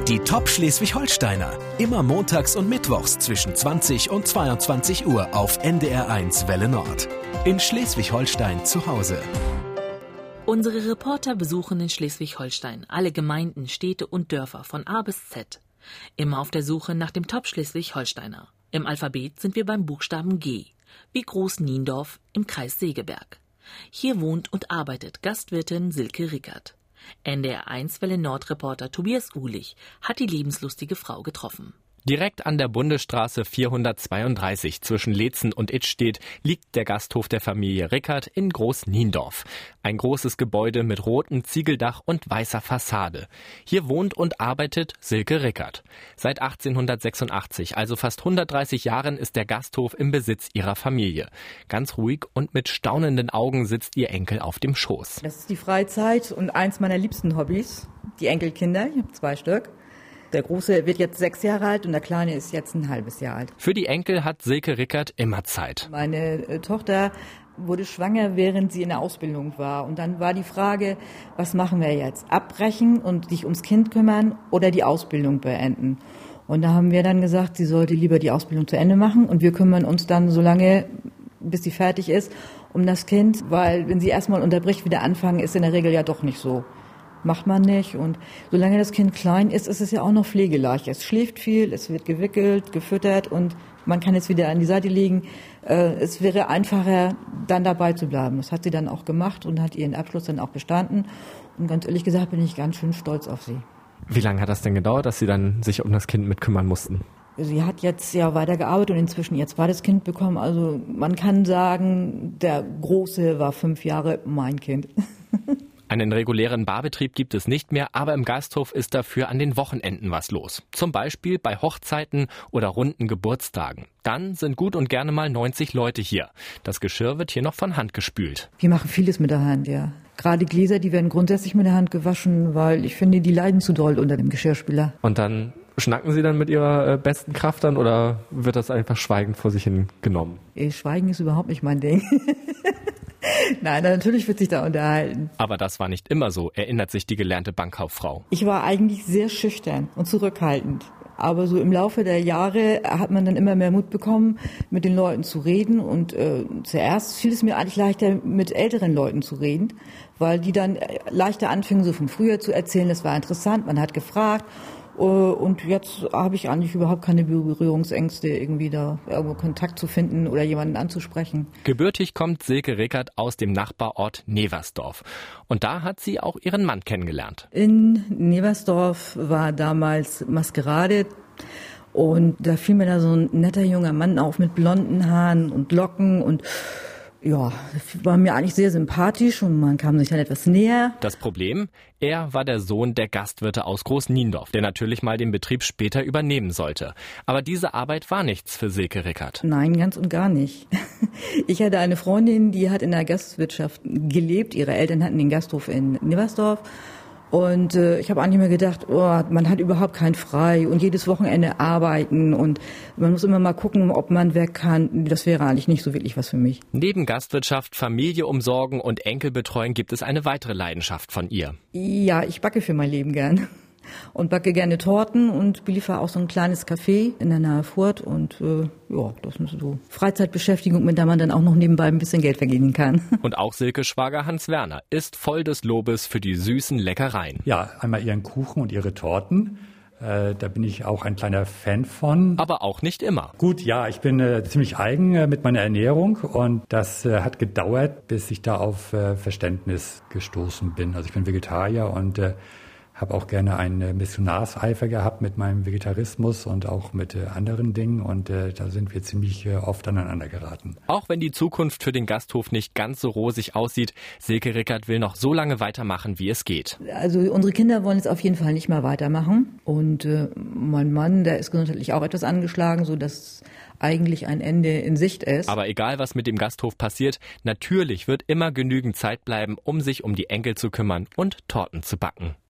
Die Top Schleswig-Holsteiner. Immer montags und mittwochs zwischen 20 und 22 Uhr auf NDR1 Welle Nord. In Schleswig-Holstein zu Hause. Unsere Reporter besuchen in Schleswig-Holstein alle Gemeinden, Städte und Dörfer von A bis Z. Immer auf der Suche nach dem Top Schleswig-Holsteiner. Im Alphabet sind wir beim Buchstaben G, wie Groß Niendorf im Kreis Segeberg. Hier wohnt und arbeitet Gastwirtin Silke Rickert. NDR1 Welle Nord Reporter Tobias Uhlich hat die lebenslustige Frau getroffen. Direkt an der Bundesstraße 432 zwischen Leetzen und Idstedt liegt der Gasthof der Familie Rickert in Groß Niendorf. Ein großes Gebäude mit rotem Ziegeldach und weißer Fassade. Hier wohnt und arbeitet Silke Rickert. Seit 1886, also fast 130 Jahren, ist der Gasthof im Besitz ihrer Familie. Ganz ruhig und mit staunenden Augen sitzt ihr Enkel auf dem Schoß. Das ist die Freizeit und eins meiner liebsten Hobbys, die Enkelkinder. Ich habe 2 Stück. Der Große wird jetzt 6 Jahre alt und der Kleine ist jetzt ein halbes Jahr alt. Für die Enkel hat Silke Rickert immer Zeit. Meine Tochter wurde schwanger, während sie in der Ausbildung war. Und dann war die Frage, was machen wir jetzt? Abbrechen und sich ums Kind kümmern oder die Ausbildung beenden? Und da haben wir dann gesagt, sie sollte lieber die Ausbildung zu Ende machen und wir kümmern uns dann so lange, bis sie fertig ist, um das Kind. Weil wenn sie erstmal unterbricht, wieder anfangen, ist in der Regel ja doch nicht so. Macht man nicht. Und solange das Kind klein ist, ist es ja auch noch pflegeleicht. Es schläft viel, es wird gewickelt, gefüttert und man kann es wieder an die Seite legen. Es wäre einfacher, dann dabei zu bleiben. Das hat sie dann auch gemacht und hat ihren Abschluss dann auch bestanden. Und ganz ehrlich gesagt bin ich ganz schön stolz auf sie. Wie lange hat das denn gedauert, dass Sie dann sich um das Kind mitkümmern mussten? Sie hat jetzt ja weitergearbeitet und inzwischen ihr zweites Kind bekommen. Also man kann sagen, der Große war 5 Jahre mein Kind. Einen regulären Barbetrieb gibt es nicht mehr, aber im Gasthof ist dafür an den Wochenenden was los. Zum Beispiel bei Hochzeiten oder runden Geburtstagen. Dann sind gut und gerne mal 90 Leute hier. Das Geschirr wird hier noch von Hand gespült. Wir machen vieles mit der Hand, ja. Gerade Gläser, die werden grundsätzlich mit der Hand gewaschen, weil ich finde, die leiden zu doll unter dem Geschirrspüler. Und dann schnacken Sie dann mit Ihrer besten Kraft dann oder wird das einfach schweigend vor sich hin genommen? Schweigen ist überhaupt nicht mein Ding. Nein, natürlich wird sich da unterhalten. Aber das war nicht immer so, erinnert sich die gelernte Bankkauffrau. Ich war eigentlich sehr schüchtern und zurückhaltend. Aber so im Laufe der Jahre hat man dann immer mehr Mut bekommen, mit den Leuten zu reden. Und zuerst fiel es mir eigentlich leichter, mit älteren Leuten zu reden, weil die dann leichter anfingen, so von früher zu erzählen. Das war interessant, man hat gefragt. Und jetzt habe ich eigentlich überhaupt keine Berührungsängste, irgendwie da irgendwo Kontakt zu finden oder jemanden anzusprechen. Gebürtig kommt Silke Rickert aus dem Nachbarort Neversdorf. Und da hat sie auch ihren Mann kennengelernt. In Neversdorf war damals Maskerade. Und da fiel mir da so ein netter junger Mann auf mit blonden Haaren und Locken und ja, war mir eigentlich sehr sympathisch und man kam sich dann etwas näher. Das Problem? Er war der Sohn der Gastwirte aus Groß Niendorf, der natürlich mal den Betrieb später übernehmen sollte. Aber diese Arbeit war nichts für Silke Rickert. Nein, ganz und gar nicht. Ich hatte eine Freundin, die hat in der Gastwirtschaft gelebt. Ihre Eltern hatten den Gasthof in Neversdorf. Und ich habe eigentlich mir gedacht, man hat überhaupt kein Frei und jedes Wochenende arbeiten und man muss immer mal gucken, ob man weg kann. Das wäre eigentlich nicht so wirklich was für mich. Neben Gastwirtschaft, Familie umsorgen und Enkelbetreuung gibt es eine weitere Leidenschaft von ihr. Ja, ich backe für mein Leben gern und backe gerne Torten und beliefere auch so ein kleines Café in der Nahe Furt und ja, das ist so Freizeitbeschäftigung, mit der man dann auch noch nebenbei ein bisschen Geld verdienen kann. Und auch Silkes Schwager Hans Werner ist voll des Lobes für die süßen Leckereien. Ja, einmal ihren Kuchen und ihre Torten. Da bin ich auch ein kleiner Fan von. Aber auch nicht immer. Gut, ja, ich bin ziemlich eigen mit meiner Ernährung und das hat gedauert, bis ich da auf Verständnis gestoßen bin. Also ich bin Vegetarier und habe auch gerne einen Missionarseifer gehabt mit meinem Vegetarismus und auch mit anderen Dingen und da sind wir ziemlich oft aneinander geraten. Auch wenn die Zukunft für den Gasthof nicht ganz so rosig aussieht, Silke Rickert will noch so lange weitermachen, wie es geht. Also unsere Kinder wollen jetzt auf jeden Fall nicht mehr weitermachen und mein Mann, der ist gesundheitlich auch etwas angeschlagen, sodass eigentlich ein Ende in Sicht ist. Aber egal, was mit dem Gasthof passiert, natürlich wird immer genügend Zeit bleiben, um sich um die Enkel zu kümmern und Torten zu backen.